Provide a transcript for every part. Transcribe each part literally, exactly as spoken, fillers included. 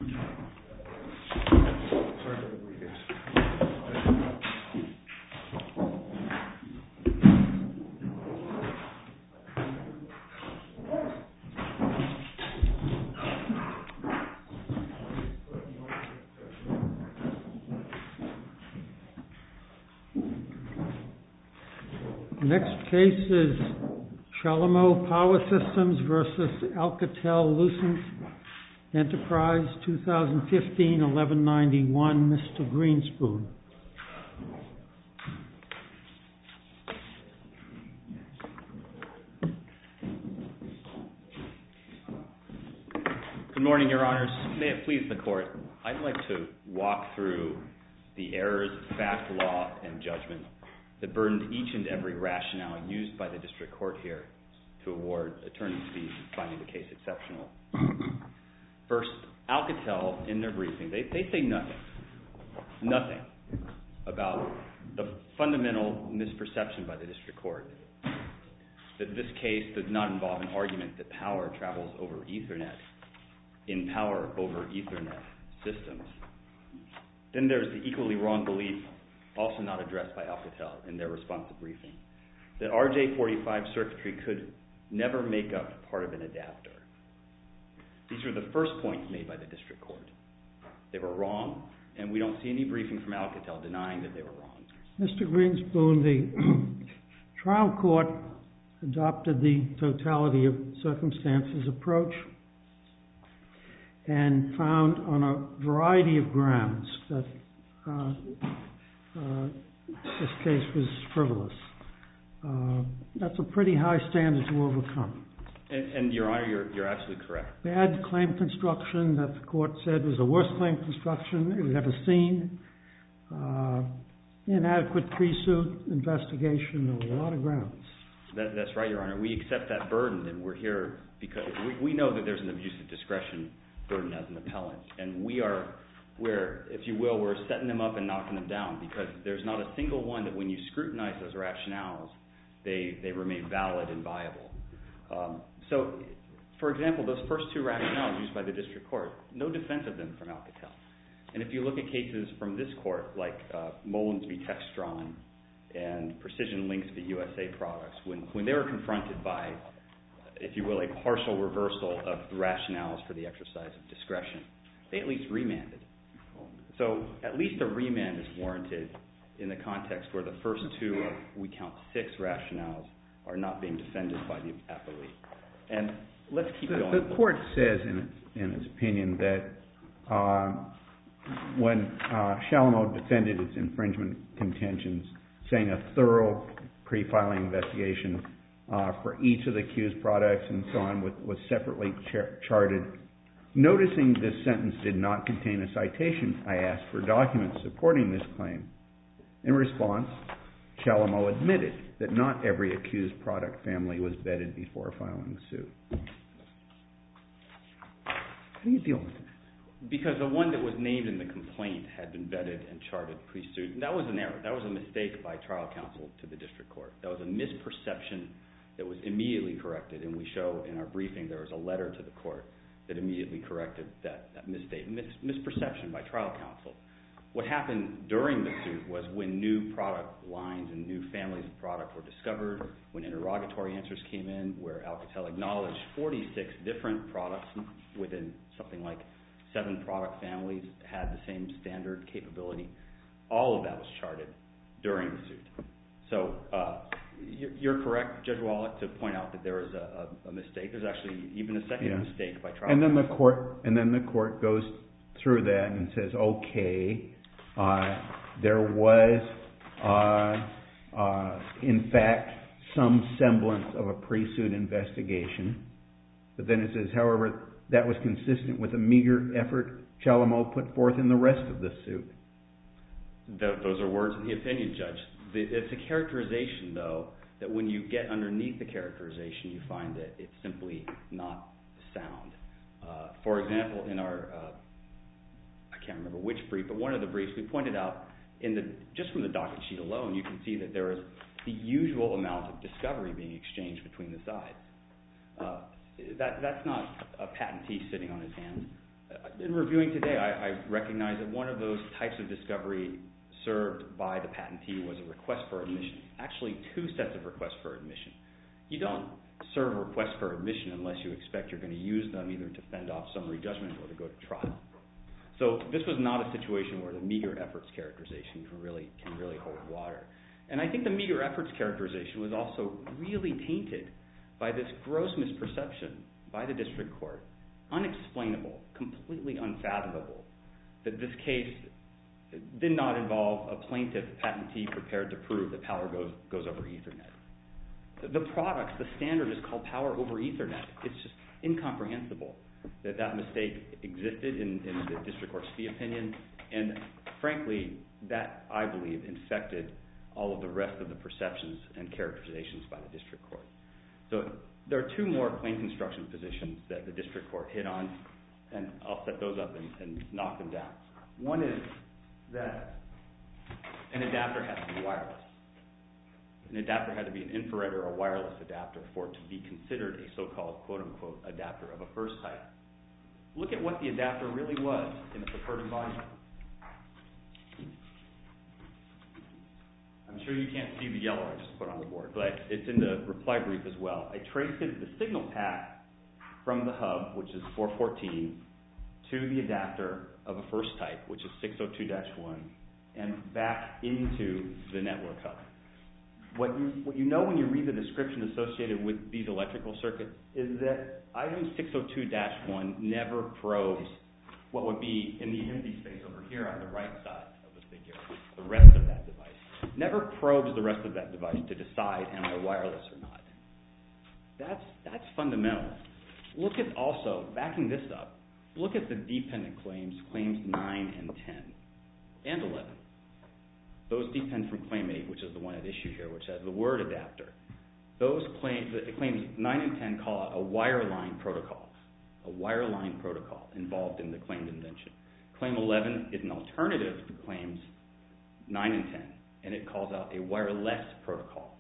Next case is Chalamo Power Systems versus Alcatel-Lucent Enterprise, twenty fifteen, eleven ninety-one. Mister Greenspoon. Good morning, Your Honors. May it please the Court, I'd like to walk through the errors, fact, law, and judgment that burdened each and every rationale used by the District Court here to award attorney's fees finding the case exceptional. First, Alcatel, in their briefing, they, they say nothing, nothing about the fundamental misperception by the District Court that this case does not involve an argument that power travels over Ethernet in power over Ethernet systems. Then there's the equally wrong belief, also not addressed by Alcatel in their responsive briefing, that R J forty-five circuitry could never make up part of an adapter. These are the first points made by the District Court. They were wrong, and we don't see any briefing from Alcatel denying that they were wrong. Mister Greenspoon, the trial court adopted the totality of circumstances approach and found on a variety of grounds that uh, uh, this case was frivolous. Uh, that's a pretty high standard to overcome. And, and Your Honor, you're, you're absolutely correct. Bad claim construction that the court said was the worst claim construction it had ever seen. Uh, inadequate pre-suit investigation on a lot of grounds. That, that's right, Your Honor. We accept that burden, and we're here because we, we know that there's an abuse of discretion burden as an appellant, and we are, we're, if you will, we're setting them up and knocking them down because there's not a single one that when you scrutinize those rationales, they, they remain valid and viable. Um, so, for example, those first two rationales used by the District Court, no defense of them from Alcatel. And if you look at cases from this court, like uh, Mullins v. Textron and Precision Links v. U S A Products, when, when they were confronted by, if you will, a partial reversal of the rationales for the exercise of discretion, they at least remanded. So at least a remand is warranted in the context where the first two of, we count six rationales, are not being defended by the appellee. And let's keep the, going. The court says in its, in its opinion that uh, when uh, Chalamo defended its infringement contentions, saying a thorough pre-filing investigation uh, for each of the accused products and so on was, was separately char- charted. Noticing this sentence did not contain a citation, I asked for documents supporting this claim. In response, Chalamo admitted that not every accused product family was vetted before filing suit. How do you deal with that? Because the one that was named in the complaint had been vetted and charted pre-suit. That was an error. That was a mistake by trial counsel to the District Court. That was a misperception that was immediately corrected, and we show in our briefing there was a letter to the court that immediately corrected that, that mistake, mis- misperception by trial counsel. What happened during the suit was when new product lines and new families of product were discovered, when interrogatory answers came in, where Alcatel acknowledged forty-six different products within something like seven product families had the same standard capability. All of that was charted during the suit. So uh, you're correct, Judge Wallach, to point out that there was a, a, a mistake. There's actually even a second yeah. mistake by trial and then counsel. the court And then the court goes through that and says, okay, Uh, there was, uh, uh, in fact, some semblance of a pre-suit investigation. But then it says, however, that was consistent with a meager effort Chalamo put forth in the rest of the suit. The, those are words in the opinion, Judge. The, it's a characterization, though, that when you get underneath the characterization, you find that it's simply not sound. Uh, for example, in our... Uh, I can't remember which brief, but one of the briefs we pointed out, in the just from the docket sheet alone, you can see that there is the usual amount of discovery being exchanged between the sides. Uh, that, that's not a patentee sitting on his hands. In reviewing today, I, I recognize that one of those types of discovery served by the patentee was a request for admission. Actually, two sets of requests for admission. You don't serve a request for admission unless you expect you're going to use them either to fend off summary judgment or to go to trial. So this was not a situation where the meager efforts characterization can really, can really hold water. And I think the meager efforts characterization was also really tainted by this gross misperception by the district court, unexplainable, completely unfathomable, that this case did not involve a plaintiff patentee prepared to prove that power goes, goes over Ethernet. The products, the standard is called power over Ethernet. It's just incomprehensible that that mistake existed in, in the district court's fee opinion, and frankly, that, I believe, infected all of the rest of the perceptions and characterizations by the district court. So there are two more claim construction positions that the district court hit on, and I'll set those up and, and knock them down. One is that an adapter has to be wireless. An adapter had to be an infrared or a wireless adapter for it to be considered a so-called quote-unquote adapter of a first type. Look at what the adapter really was in the preferred embodiment. I'm sure you can't see the yellow I just put on the board, but it's in the reply brief as well. I traced the signal path from the hub, which is four fourteen, to the adapter of a first type, which is six oh two dash one, and back into the network hub. What you, what you know when you read the description associated with these electrical circuits is that item six oh two dash one never probes what would be in the empty space over here on the right side of the figure, the rest of that device. Never probes the rest of that device to decide am I wireless or not. That's, that's fundamental. Look at also, backing this up, look at the dependent claims, claims nine and ten, and eleven. Those depend from claim eight, which is the one at issue here, which has the word adapter. Those claims, the claims nine and ten call out a wireline protocol, a wireline protocol involved in the claimed invention. Claim eleven is an alternative to claims nine and ten, and it calls out a wireless protocol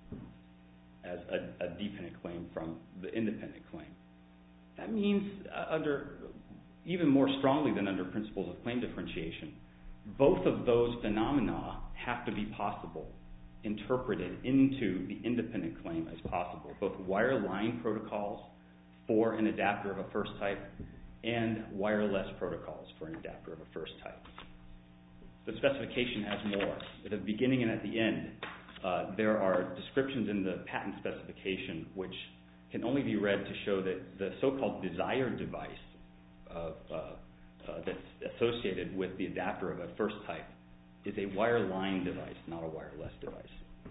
as a, a dependent claim from the independent claim. That means uh, under, even more strongly than under principles of claim differentiation, both of those phenomena have to be possible, interpreted into the independent claim as possible, both wireline protocols for an adapter of a first type and wireless protocols for an adapter of a first type. The specification has more. At the beginning and at the end, uh, there are descriptions in the patent specification which can only be read to show that the so-called desired device of, uh, uh, that's associated with the adapter of a first type is a wireline device, not a wireless device.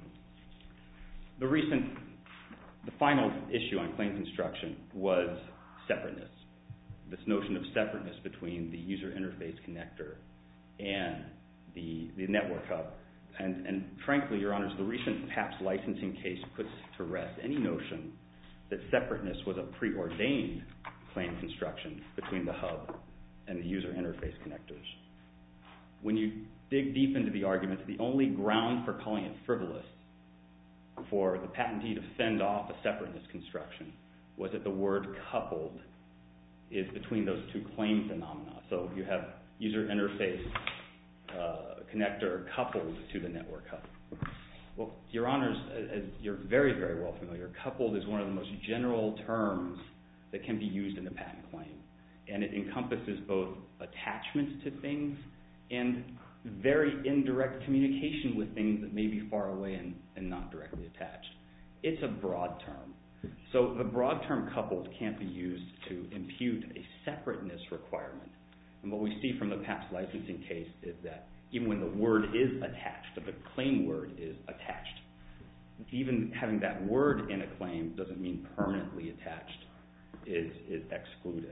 The recent, the final issue on claim construction was separateness. This notion of separateness between the user interface connector and the, the network hub. And, and frankly, Your Honors, the recent P A P S licensing case puts to rest any notion that separateness was a preordained claim construction between the hub and the user interface connectors. When you dig deep into the arguments, the only ground for calling it frivolous for the patentee to fend off a separateness construction was that the word coupled is between those two claim phenomena. So you have user interface uh, connector coupled to the network hub. Well, Your Honors, as you're very, very well familiar, coupled is one of the most general terms that can be used in a patent claim. And it encompasses both attachments to things and very indirect communication with things that may be far away and, and not directly attached. It's a broad term. So the broad term coupled can't be used to impute a separateness requirement. And what we see from the P A P S licensing case is that even when the word is attached, the claim word is attached, even having that word in a claim doesn't mean permanently attached is, is excluded.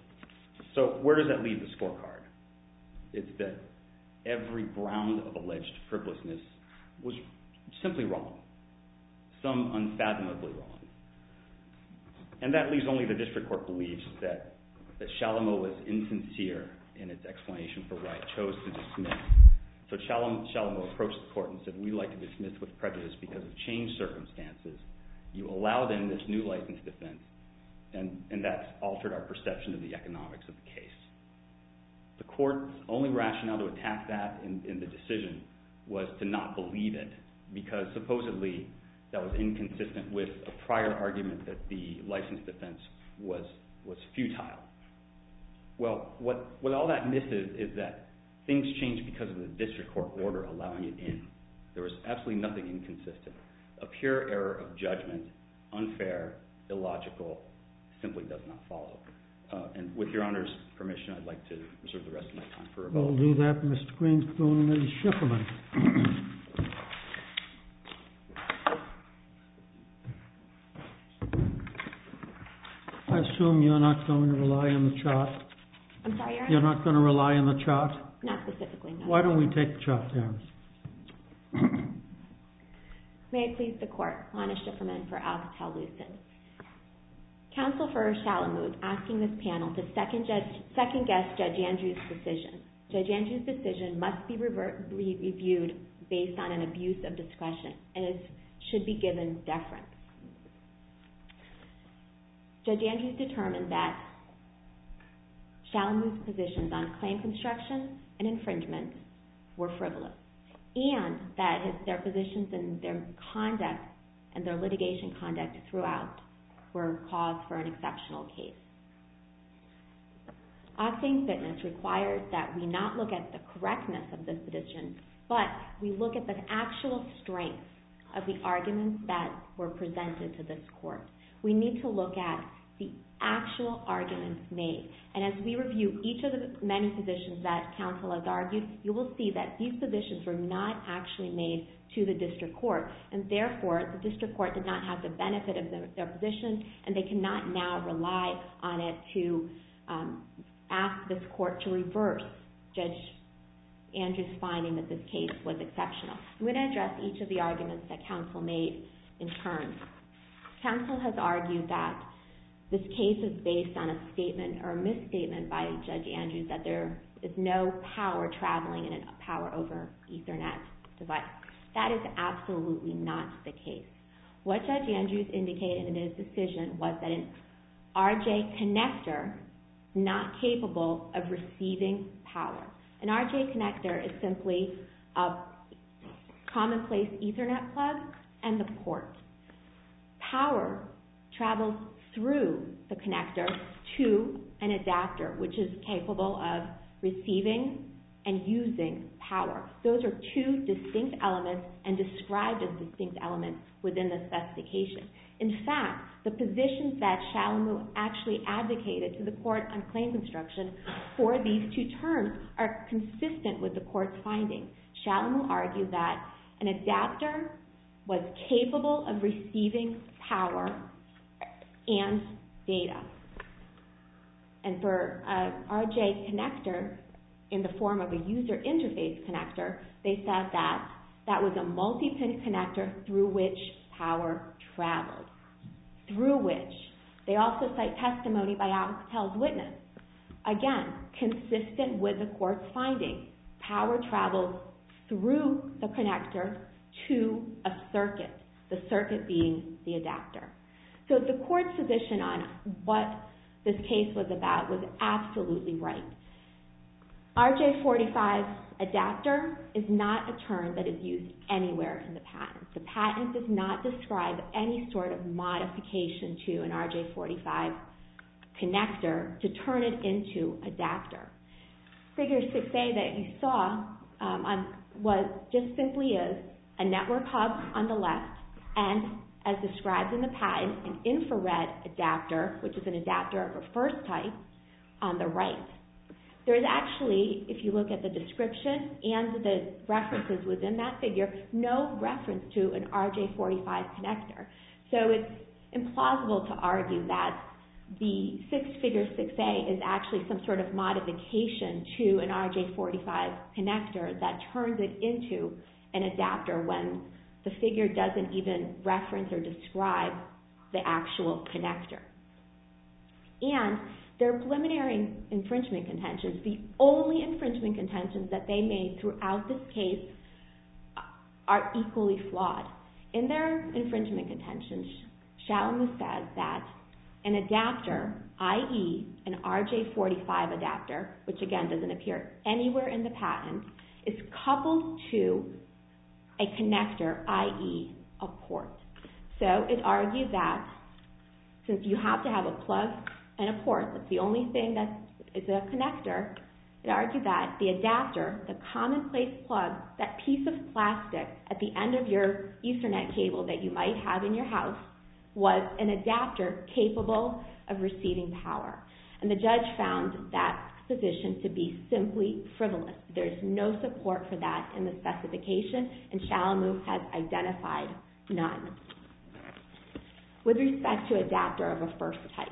So where does that leave the scorecard? It's that every ground of alleged frivolousness was simply wrong, some unfathomably wrong. And that leaves only the district court believes that, that Shalomo was insincere in its explanation for why it chose to dismiss. So Shalomo, Shalomo approached the court and said, we'd like to dismiss with prejudice because of changed circumstances. You allowed in this new license defense, and, and that's altered our perception of the economics of the case. The court's only rationale to attack that in, in the decision was to not believe it, because supposedly that was inconsistent with a prior argument that the license defense was was futile. Well, what, what all that misses is that things changed because of the district court order allowing it in. There was absolutely nothing inconsistent. A pure error of judgment, unfair, illogical, simply does not follow. Uh, and with Your Honor's permission, I'd like to reserve the rest of my time for rebuttal. We'll do that, Mister Greenspoon. Miz Schifferman. I assume you're not going to rely on the chart? I'm sorry, Your Honor? You're not going to rely on the chart? Not specifically, no. Why don't we take the chart down? May it please the Court, Lana Schifferman for Alcatel-Lucent. Counsel for Shalamud asking this panel to second, judge, second guess Judge Andrews' decision. Judge Andrews' decision must be revert, re- reviewed based on an abuse of discretion, and it should be given deference. Judge Andrews determined that Shalamud's positions on claim construction and infringement were frivolous, and that his, their positions and their conduct and their litigation conduct throughout were cause for an exceptional case. Octane Fitness requires that we not look at the correctness of this position, but we look at the actual strength of the arguments that were presented to this court. We need to look at the actual arguments made. And as we review each of the many positions that counsel has argued, you will see that these positions were not actually made to the district court, and therefore the district court did not have the benefit of their, their position, and they cannot now rely on it to um, ask this court to reverse Judge Andrews' finding that this case was exceptional. I'm going to address each of the arguments that counsel made in turn. Counsel has argued that this case is based on a statement or a misstatement by Judge Andrews that there is no power traveling in a power over Ethernet device. That is absolutely not the case. What Judge Andrews indicated in his decision was that an R J connector is not capable of receiving power. An R J connector is simply a commonplace Ethernet plug and the port. Power travels through the connector to an adapter, which is capable of receiving and using power. Those are two distinct elements and described as distinct elements within the specification. In fact, the positions that Shalamud actually advocated to the court on claim construction for these two terms are consistent with the court's finding. Shalamud argued that an adapter was capable of receiving power and data. And for an R J connector in the form of a user interface connector, they said that that was a multi-pin connector through which power traveled. Through which. They also cite testimony by Alcatel's witness. Again, consistent with the court's finding. Power travels through the connector to a circuit, the circuit being the adapter. So the court's position on what this case was about was absolutely right. R J forty-five adapter is not a term that is used anywhere in the patent. The patent does not describe any sort of modification to an R J forty-five connector to turn it into adapter. Figure six A that you saw um, on, was just simply is a network hub on the left and, as described in the patent, an infrared adapter, which is an adapter of a first type, on the right. There is actually, if you look at the description and the references within that figure, no reference to an R J forty-five connector. So it's implausible to argue that the six figure six A is actually some sort of modification to an R J forty-five connector that turns it into an adapter when the figure doesn't even reference or describe the actual connector. And their preliminary infringement contentions, the only infringement contentions that they made throughout this case, are equally flawed. In their infringement contentions, Shalamud says that an adapter that is an R J forty-five adapter, which again doesn't appear anywhere in the patent, is coupled to a connector, that is a port. So it argued that since you have to have a plug and a port, that's the only thing that is a connector, it argued that the adapter, the commonplace plug, that piece of plastic at the end of your Ethernet cable that you might have in your house, was an adapter capable of receiving power. And the judge found that position to be simply frivolous. There's no support for that in the specification, and Shalamu has identified none. With respect to adapter of a first type,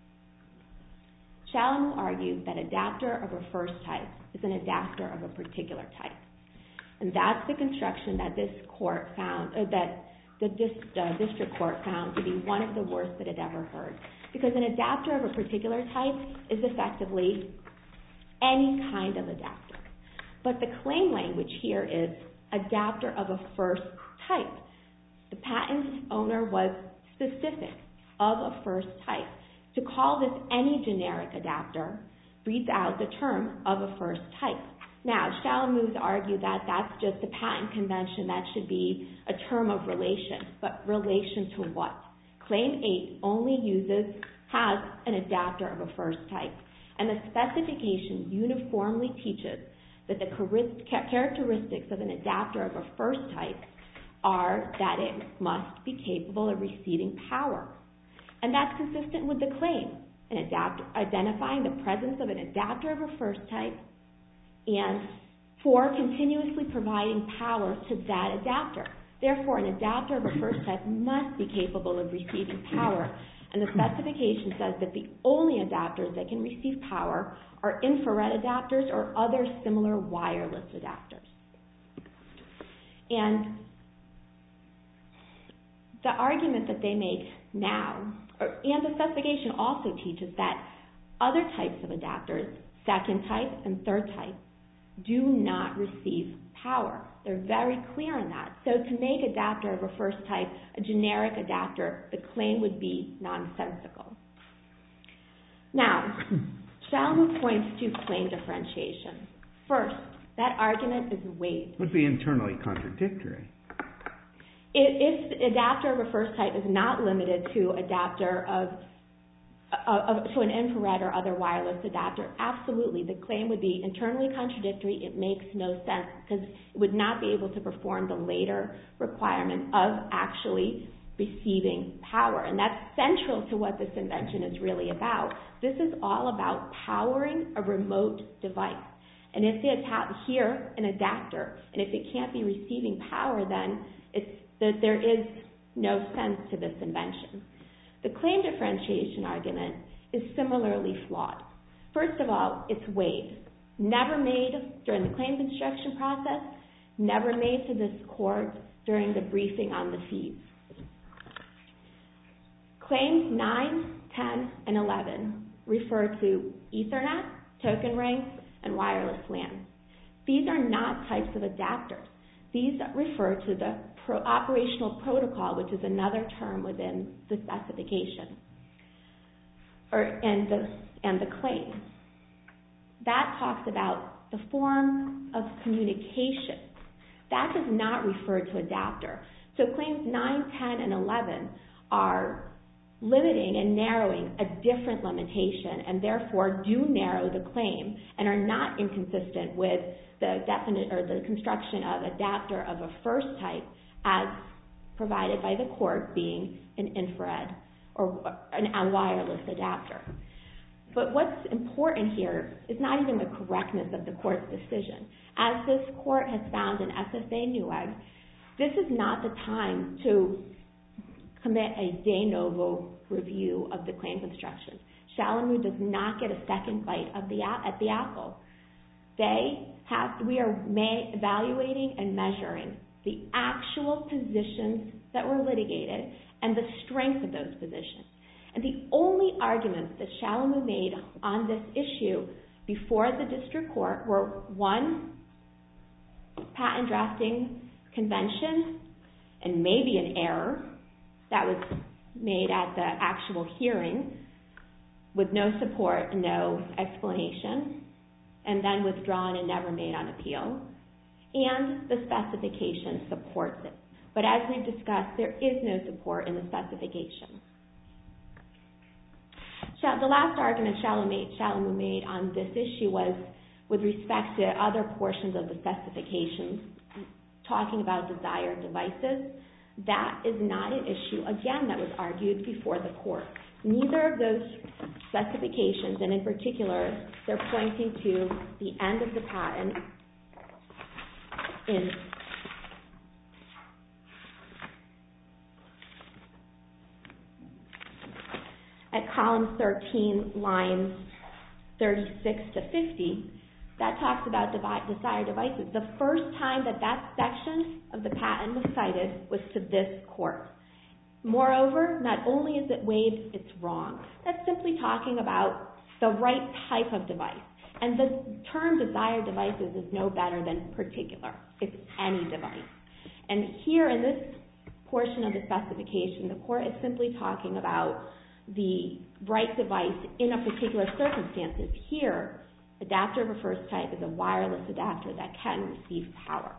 Shalamu argued that adapter of a first type is an adapter of a particular type. And that's the construction that this court found, uh, that the dis, uh, district court found to be one of the worst that it ever heard. Because an adapter of a particular type is effectively any kind of adapter. But the claim language here is adapter of a first type. The patent owner was specific of a first type. To call this any generic adapter reads out the term of a first type. Now, Shalamu's argued that that's just a patent convention, that should be a term of relation. But relation to what? Claim eight only uses, has an adapter of a first type. And the specification uniformly teaches that the characteristics of an adapter of a first type are that it must be capable of receiving power. And that's consistent with the claim, an adapter, identifying the presence of an adapter of a first type, and for continuously providing power to that adapter. Therefore, an adapter of a first type must be capable of receiving power. And the specification says that the only adapters that can receive power are infrared adapters or other similar wireless adapters. And the argument that they make now, or, and the specification also teaches that other types of adapters, second type and third type, do not receive power. They're very clear on that. So to make adapter of a first type a generic adapter, the claim would be nonsensical. Now, Shalamu points to claim differentiation. First, that argument is waived. It would be internally contradictory. If the adapter of a first type is not limited to adapter of, of, of to an infrared or other wireless adapter, absolutely, the claim would be internally contradictory. It makes no sense because it would not be able to perform the later requirement of actually receiving power. And that's central to what this invention is really about. This is all about powering a remote device. And if they have here an adapter, and if it can't be receiving power, then it's that there is no sense to this invention. The claim differentiation argument is similarly flawed. First of all, it's waived. Never made during the claim construction process, never made to this court during the briefing on the fees. Claims nine, ten, and eleven refer to Ethernet, token ring, and wireless LAN. These are not types of adapters. These refer to the pro operational protocol, which is another term within the specification, or and the and the claim. That talks about the form of communication. That does not refer to adapter. So claims nine, ten, and eleven are limiting and narrowing a different limitation, and therefore do narrow the claim and are not inconsistent with the definite or the construction of adapter of a first type as provided by the court being an infrared or an, a wireless adapter. But what's important here is not even the correctness of the court's decision. As this court has found in S S A Newegg, this is not the time to commit a de novo review of the claim construction. Shalamu does not get a second bite of the at the apple. They have, we are may, evaluating and measuring the actual positions that were litigated and the strength of those positions. And the only arguments that Shalamu made on this issue before the district court were, one, patent drafting convention, and maybe an error that was made at the actual hearing, with no support, no explanation, and then withdrawn and never made on appeal, and the specification supports it. But as we've discussed, there is no support in the specification. The last argument Shalamu made on this issue was with respect to other portions of the specifications, talking about desired devices. That is not an issue, again, that was argued before the court. Neither of those specifications, and in particular, they're pointing to the end of the patent in at column thirteen, lines thirty-six to fifty, that talks about desired devices. The first time that that section of the patent was cited was to this court. Moreover, not only is it waived, it's wrong. That's simply talking about the right type of device. And the term desired devices is no better than particular. It's any device. And here in this portion of the specification, the court is simply talking about the right device in a particular circumstances. Here, adapter of a first type is a wireless adapter that can receive power.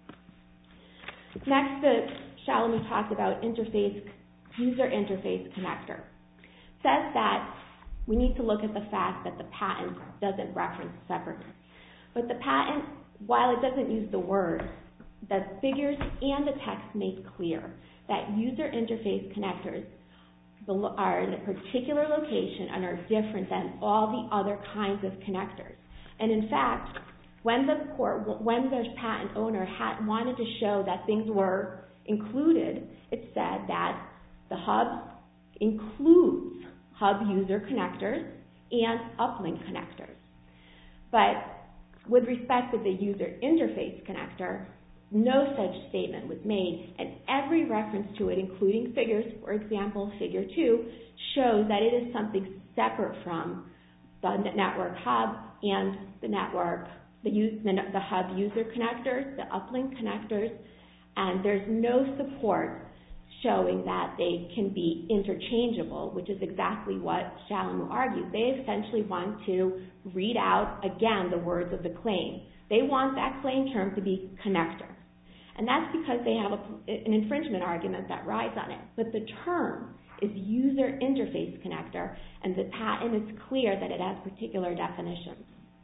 Next, the Shalamu talked about interface, user interface connector. Says that we need to look at the fact that the patent doesn't reference separateness. But the patent, while it doesn't use the word, the figures and the text make clear that user interface connectors are in a particular location and are different than all the other kinds of connectors. And in fact, when the court, when the patent owner had wanted to show that things were included, it said that the hub includes hub user connectors and uplink connectors. But with respect to the user interface connector, no such statement was made, and every reference to it, including figures, for example, figure two, shows that it is something separate from the network hub and the network, the, the, the hub user connectors, the uplink connectors, and there's no support showing that they can be interchangeable, which is exactly what Shalamu argued. They essentially want to read out, again, the words of the claim. They want that claim term to be connector. And that's because they have a, an infringement argument that rides on it. But the term is user interface connector, and the patent is clear that it has particular definitions.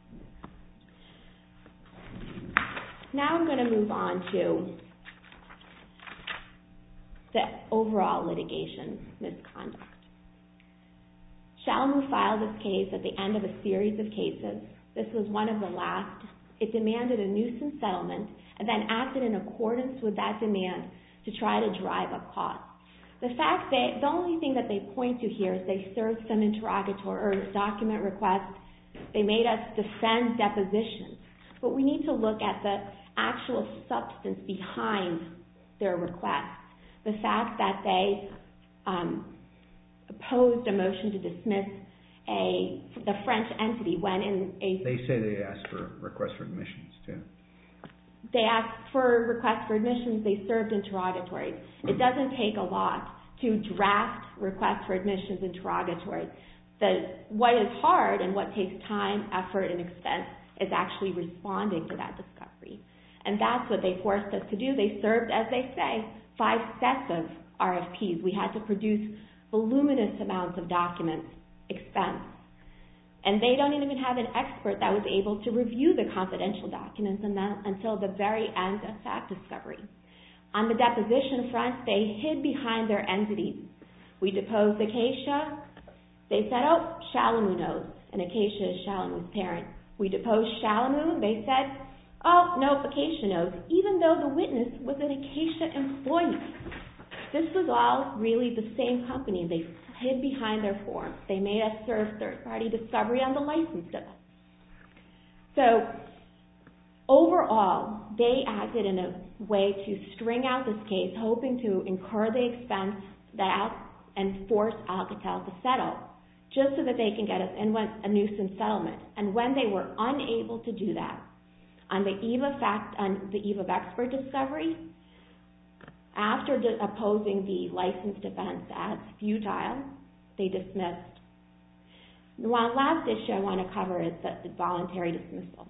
Now I'm going to move on to the overall litigation misconduct. Shalamu filed this case at the end of a series of cases. This was one of the last. It demanded a nuisance settlement and then acted in accordance with that demand to try to drive up costs. The fact that the only thing that they point to here is they served some interrogatory or document requests. They made us defend depositions. But we need to look at the actual substance behind their requests. The fact that they um, opposed a motion to dismiss a the French entity when in a... They say they asked for requests for admissions, too. They asked for requests for admissions. They served interrogatories. It doesn't take a lot to draft requests for admissions interrogatories. The, what is hard and what takes time, effort, and expense is actually responding to that discovery. And that's what they forced us to do. They served, as they say, five sets of R F Ps. We had to produce voluminous amounts of documents, expense. And they don't even have an expert that was able to review the confidential documents until the very end of fact discovery. On the deposition front, they hid behind their entities. We deposed Acacia. They said, oh, Shalamu knows, and Acacia is Shalamu's parent. We deposed Shalamu. They said, oh, no, Acacia knows, even though the witness was an Acacia employee. This was all really the same company. They hid behind their forms. They made us serve third-party discovery on the license device. So overall, they acted in a way to string out this case, hoping to incur the expense that and force Alcatel to settle, just so that they can get us in a nuisance settlement. And when they were unable to do that, on the eve of fact, on the eve of expert discovery, after de- opposing the license defense as futile, they dismissed. The one last issue I want to cover is the voluntary dismissal.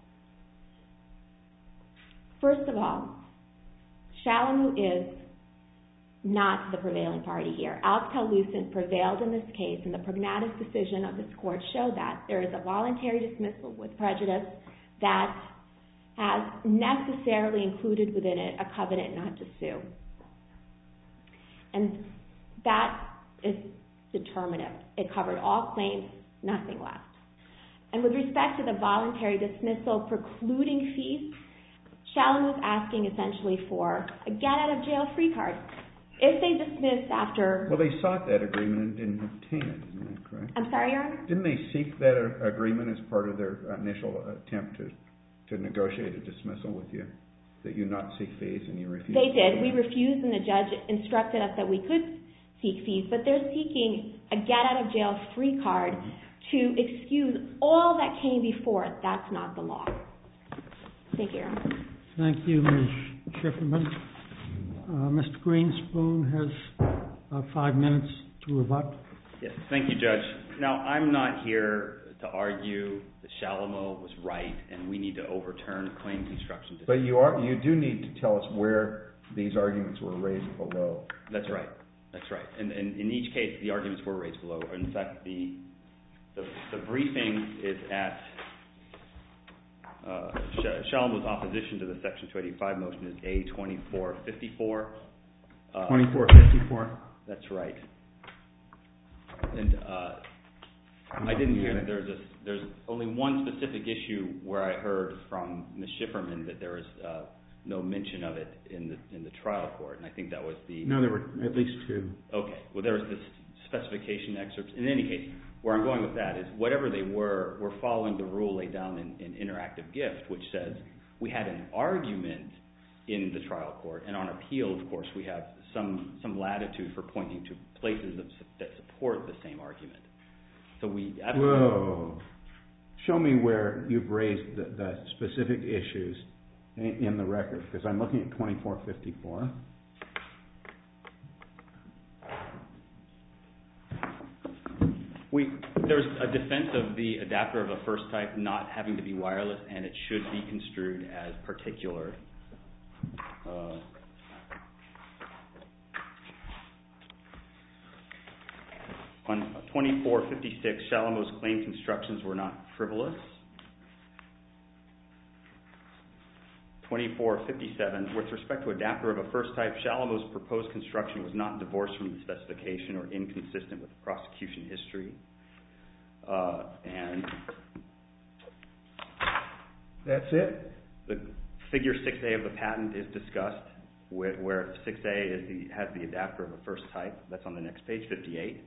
First of all, Shalamu is not the prevailing party here. Alcatel-Lucent prevailed in this case, and the pragmatic decision of this court showed that there is a voluntary dismissal with prejudice that has necessarily included within it a covenant not to sue. And that is determinative. It covered all claims, nothing left. And with respect to the voluntary dismissal precluding fees, Shalamu is asking essentially for a get-out-of-jail-free card. If they dismissed after... Well, they sought that agreement and didn't obtain it, isn't that correct? I'm sorry, Your Honor? Didn't they seek that a- agreement as part of their initial attempt to, to negotiate a dismissal with you? That you not seek fees and you refused? They did. We refused, and the judge instructed us that we could seek fees, but they're seeking a get-out-of-jail-free card to excuse all that came before it. That's not the law. Thank you, Your Honor. Thank you, Miz Schifferman. Uh, Mister Greenspoon has uh, five minutes to rebut. Yes, thank you, Judge. Now, I'm not here to argue that Shalamu was right and we need to overturn claim construction. But you are you do need to tell us where these arguments were raised below. That's right. That's right. And, and in each case, the arguments were raised below. In fact, the the, the briefing is at uh, Shalamu's opposition to the Section two eighty-five motion is A twenty-four fifty-four. Uh, twenty-four fifty-four. That's right. And uh, I didn't hear that there's a, there's only one specific issue where I heard from Miz Schifferman that there was uh, no mention of it in the in the trial court, and I think that was the... No, there were at least two. Okay. Well, there was this specification excerpts. In any case, where I'm going with that is whatever they were, we're following the rule laid down in, in Interactive Gift, which says we had an argument in the trial court, and on appeal, of course, we have some some latitude for pointing to places that, that support the same argument. So we absolutely... Whoa. Show me where you've raised the, the specific issues in, in the record, because I'm looking at twenty-four fifty-four. We, there's a defense of the adapter of a first type not having to be wireless, and it should be construed as particular. Uh, on twenty-four fifty-six, Shalamu's claim constructions were not frivolous. twenty-four fifty-seven, with respect to adapter of a first type, Shalamu's proposed construction was not divorced from the specification or inconsistent with the prosecution history. Uh, and that's it. The figure six A of the patent is discussed, where, where six A is the, has the adapter of a first type. That's on the next page, fifty-eight.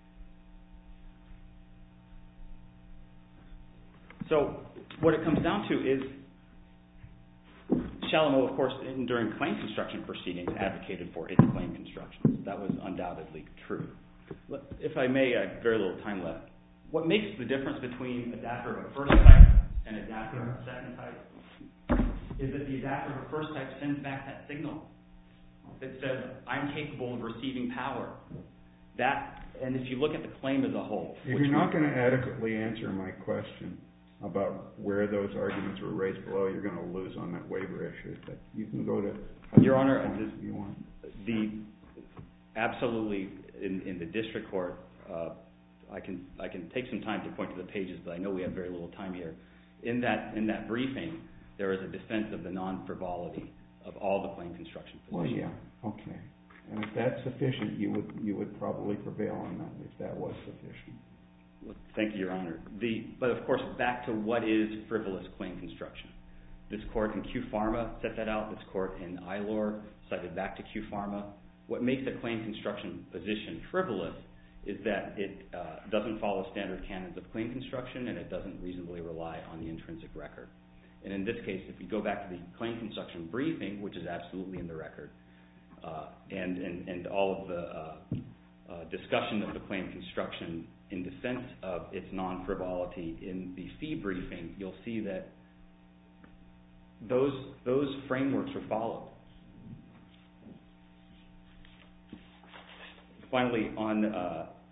So what it comes down to is Shalamu, of course, in, during claim construction proceedings, advocated for its claim constructions. That was undoubtedly true. If I may, I have very little time left. What makes the difference between adapter of a first type and adapter of a second type is that the adapter of a first type sends back that signal that says, I'm capable of receiving power. That, and if you look at the claim as a whole... If you're not going to adequately answer my question about where those arguments were raised below, you're going to lose on that waiver issue. But you can go to... Your Honor, if you want. The, absolutely, in, in the district court, uh, I can I can take some time to point to the pages, but I know we have very little time here. In that in that briefing, there is a defense of the non-frivolity of all the claim construction positions. Well, yeah, okay. And if that's sufficient, you would you would probably prevail on that if that was sufficient. Well, thank you, Your Honor. The, but of course, back to what is frivolous claim construction. This court in Q Pharma set that out. This court in I L O R cited back to Q Pharma. What makes a claim construction position frivolous is that it uh, doesn't follow standard canons of claim construction, and it doesn't reasonably rely on the intrinsic record. And in this case, if you go back to the claim construction briefing, which is absolutely in the record, uh, and, and, and all of the uh, uh, discussion of the claim construction in defense of its non-frivolity in the fee briefing, you'll see that those, those frameworks are followed. Finally, on uh,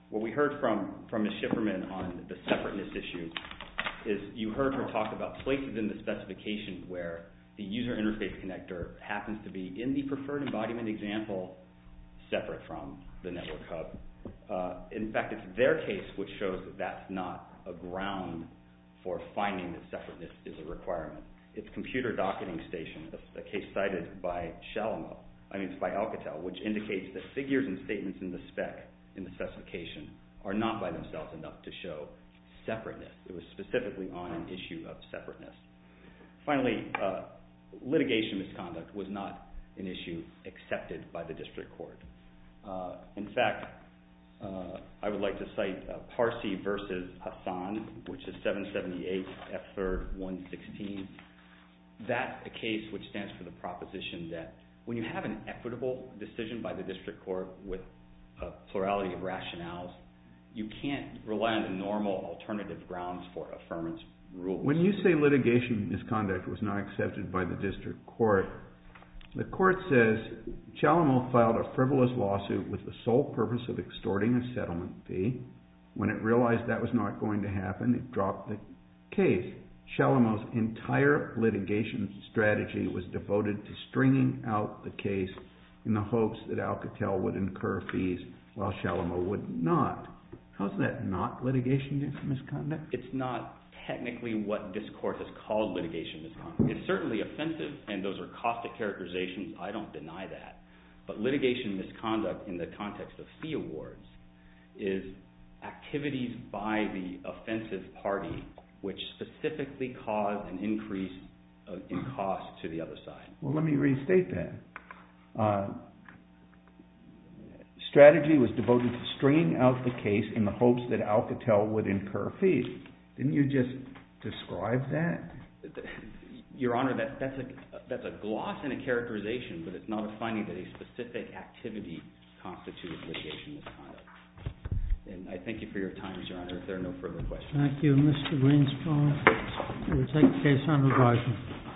what we heard from, from Miz Schifferman on the separateness issue is you heard her talk about places in the specification where the user interface connector happens to be in the preferred embodiment example separate from the network hub. Uh, in fact, it's their case which shows that that's not a ground for finding that separateness is a requirement. It's Computer Docketing Station, a, a case cited by Shalamo, I mean, it's by Alcatel, which indicates that figures and statements in the spec, in the specification, are not by themselves enough to show separateness. It was specifically on an issue of separateness. Finally, uh, litigation misconduct was not an issue accepted by the district court. Uh, in fact, uh, I would like to cite uh, Parsi versus Hassan, which is seven seventy-eight F third one sixteen. That's a case which stands for the proposition that when you have an equitable decision by the district court with a plurality of rationales, you can't rely on the normal alternative grounds for affirmance rules. When you say litigation misconduct was not accepted by the district court, the court says Shalamo filed a frivolous lawsuit with the sole purpose of extorting a settlement fee. When it realized that was not going to happen, it dropped the case. Shalamo's entire litigation strategy was devoted to stringing out the case in the hopes that Alcatel would incur fees while Shalamo would not. How's that not litigation misconduct? It's not technically what this court has called litigation misconduct. It's certainly offensive, and those are caustic characterizations. I don't deny that. But litigation misconduct in the context of fee awards is activities by the offensive party which specifically cause an increase of, in cost to the other side. Well, let me restate that. Uh, strategy was devoted to stringing out the case in the hopes that Alcatel would incur fees. Didn't you just describe that? Your Honor, that, that's, a, that's a gloss and a characterization, but it's not a finding that a specific activity constitutes litigation misconduct. And I thank you for your time, Your Honor, if there are no further questions. Thank you, Mister Greenstone. We'll take the case under advisement.